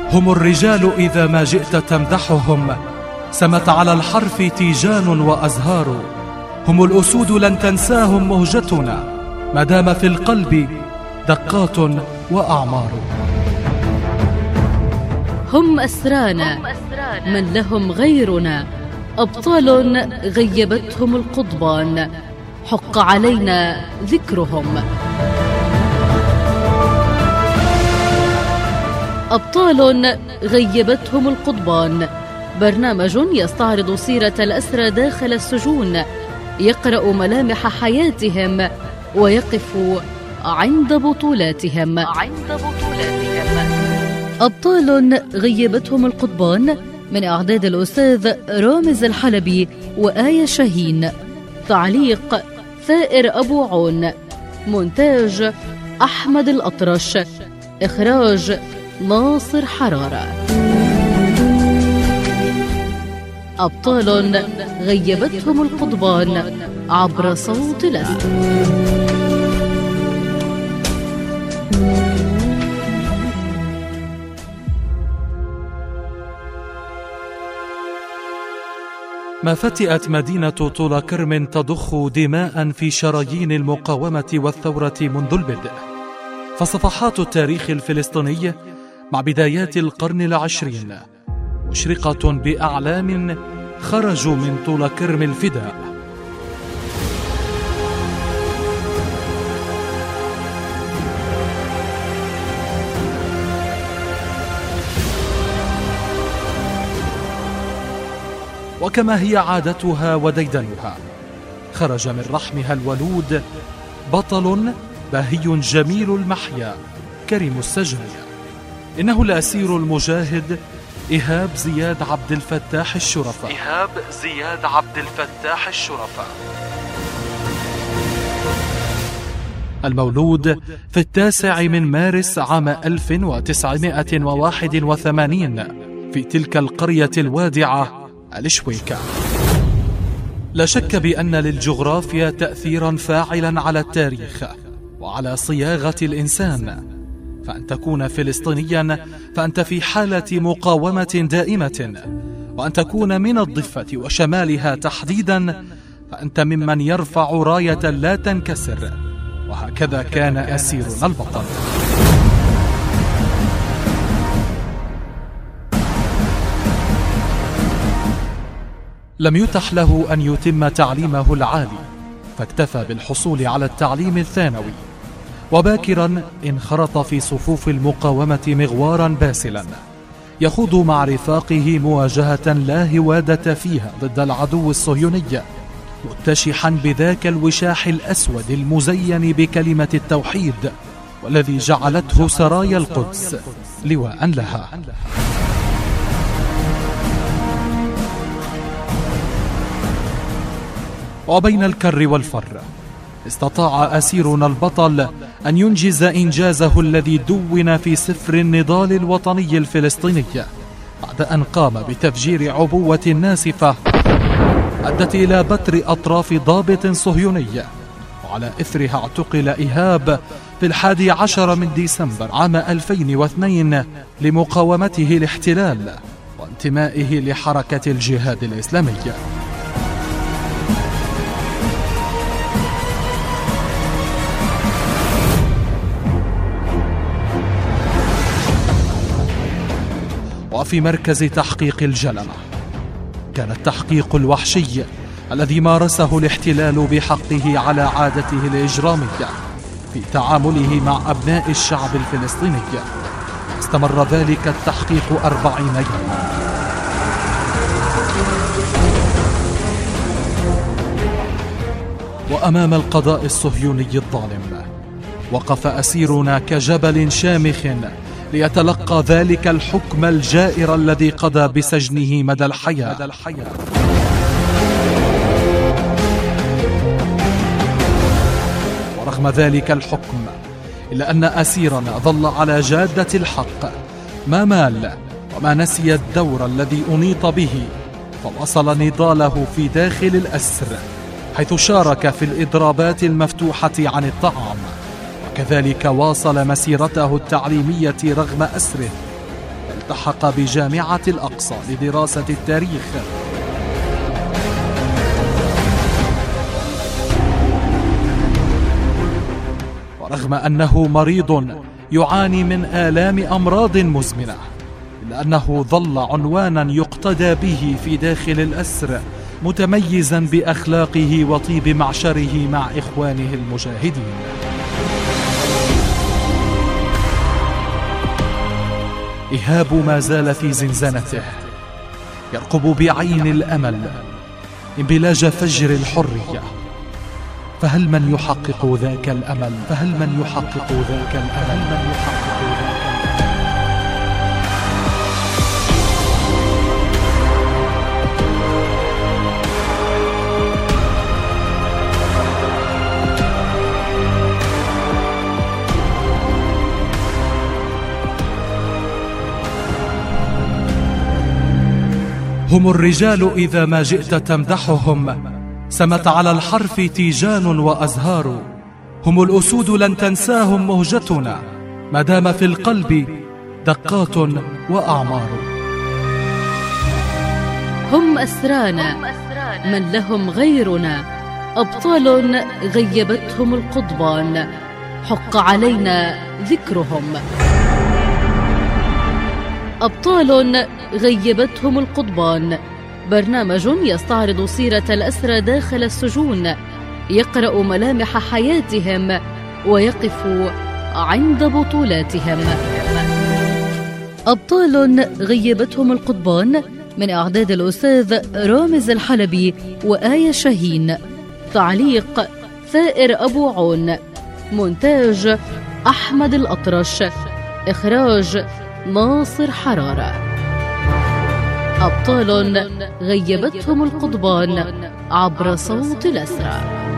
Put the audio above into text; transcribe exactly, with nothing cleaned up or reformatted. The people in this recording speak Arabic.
هم الرجال إذا ما جئت تمدحهم سمت على الحرف تيجان وأزهار. هم الأسود لن تنساهم مهجتنا ما دام في القلب دقات وأعمار. هم أسرانا من لهم غيرنا، أبطال غيبتهم القضبان، حق علينا ذكرهم. أبطال غيبتهم القضبان، برنامج يستعرض سيرة الأسرى داخل السجون، يقرأ ملامح حياتهم ويقف عند بطولاتهم. عند بطولاتهم. أبطال غيبتهم القضبان، من إعداد الأستاذ رامز الحلبي وآية شاهين، تعليق ثائر أبو عون، مونتاج أحمد الأطرش، إخراج ناصر حرارة. أبطال غيبتهم القضبان عبر صوت لا. ما فتئت مدينة طول كرم تضخ دماء في شرايين المقاومة والثورة منذ البدء، فصفحات التاريخ الفلسطيني مع بدايات القرن العشرين مشرقة بأعلام خرجوا من طول كرم الفداء. وكما هي عادتها وديدنها، خرج من رحمها الولود بطل باهي جميل المحيا كريم السجن. إنه الأسير المجاهد إيهاب زياد عبد الفتاح الشرفة. إيهاب زياد عبد الفتاح الشرفة، المولود في التاسع من مارس عام ألف وتسعمائة وواحد وثمانين في تلك القرية الوادعة الشويكة. لا شك بأن للجغرافيا تأثيرا فاعلا على التاريخ وعلى صياغة الإنسان، فأن تكون فلسطينيا فأنت في حالة مقاومة دائمة، وأن تكون من الضفة وشمالها تحديدا فأنت ممن يرفع راية لا تنكسر. وهكذا كان أسيرنا البطل. لم يتح له أن يتم تعليمه العالي، فاكتفى بالحصول على التعليم الثانوي، وباكرا انخرط في صفوف المقاومة مغوارا باسلا يخوض مع رفاقه مواجهة لا هوادة فيها ضد العدو الصهيوني، متشحا بذاك الوشاح الأسود المزين بكلمة التوحيد والذي جعلته سرايا القدس لواء لها. وبين الكر والفر استطاع أسيرنا البطل أن ينجز إنجازه الذي دون في سفر النضال الوطني الفلسطيني، بعد أن قام بتفجير عبوة ناسفة أدت إلى بتر أطراف ضابط صهيوني، وعلى إثرها اعتقل إيهاب في الحادي عشر من ديسمبر عام ألفين واثنين لمقاومته الاحتلال وانتمائه لحركة الجهاد الإسلامي. وفي مركز تحقيق الجلمة كان التحقيق الوحشي الذي مارسه الاحتلال بحقه على عادته الإجرامية في تعامله مع أبناء الشعب الفلسطيني. استمر ذلك التحقيق أربعين يوما. وأمام القضاء الصهيوني الظالم وقف أسيرنا كجبل شامخ ليتلقى ذلك الحكم الجائر الذي قضى بسجنه مدى الحياة. ورغم ذلك الحكم إلا أن أسيرنا ظل على جادة الحق، ما مال وما نسي الدور الذي أنيط به، فواصل نضاله في داخل الأسر، حيث شارك في الإضرابات المفتوحة عن الطعام، وكذلك واصل مسيرته التعليمية رغم أسره، بل والتحق بجامعة الأقصى لدراسة التاريخ. ورغم أنه مريض يعاني من آلام أمراض مزمنة، إلا أنه ظل عنوانا يقتدى به في داخل الأسر، متميزا بأخلاقه وطيب معشره مع إخوانه المجاهدين. إيهاب ما زال في زنزانته، يرقب بعين الأمل انبلاج فجر الحرية. فهل من يحقق ذاك الأمل؟ فهل من يحقق ذاك الأمل؟ من يحقق ذاك الأمل؟ هم الرجال إذا ما جئت تمدحهم، سمت على الحرف تيجان وأزهار. هم الأسود لن تنساهم مهجتنا، ما دام في القلب دقات وأعمار. هم أسرانا من لهم غيرنا، أبطال غيبتهم القضبان، حق علينا ذكرهم. أبطال غيبتهم القضبان، برنامج يستعرض سيرة الأسرى داخل السجون، يقرأ ملامح حياتهم ويقف عند بطولاتهم. أبطال غيبتهم القضبان، من إعداد الأستاذ رامز الحلبي وآية شاهين، تعليق ثائر أبو عون، مونتاج أحمد الأطرش، إخراج ناصر حرارة. أبطال غيبتهم القضبان عبر صوت الأسرى.